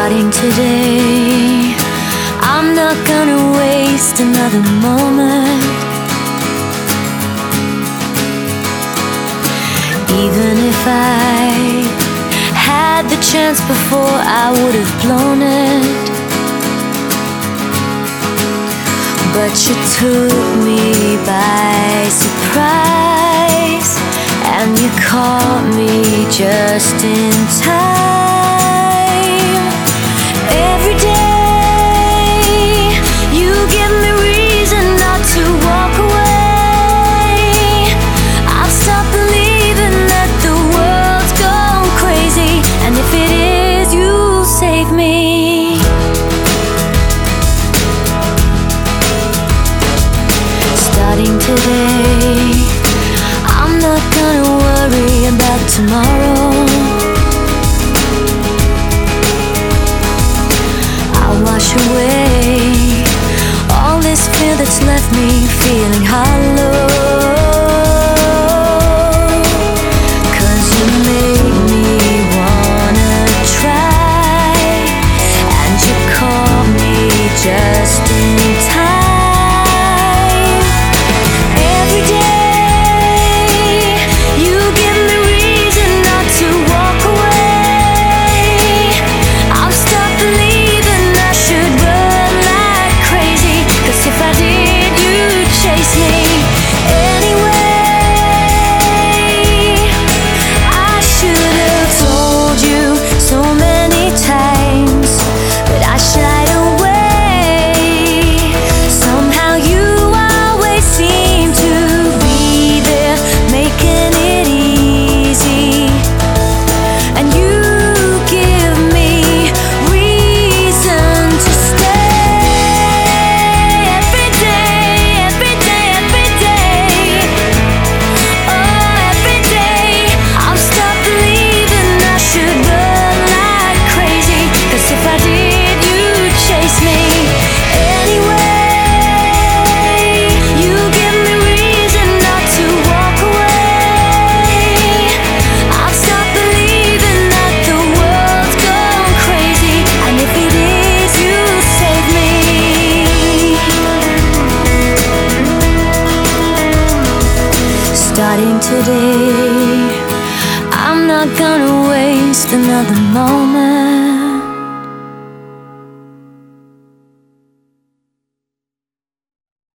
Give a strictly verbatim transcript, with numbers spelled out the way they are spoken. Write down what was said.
Starting today, I'm not gonna waste another moment. Even if I had the chance before, I would have blown it. But you took me by surprise, and you caught me just in time. Every day you give me reason not to walk away. I've stopped believing that the world's gone crazy, and if it is, you'll save me. Starting today, I'm not gonna worry about tomorrow. I'll wash away all this fear that's left me feeling hollow. 'Cause you made me wanna try, and you caught me just in time. Starting today, I'm not gonna waste another moment.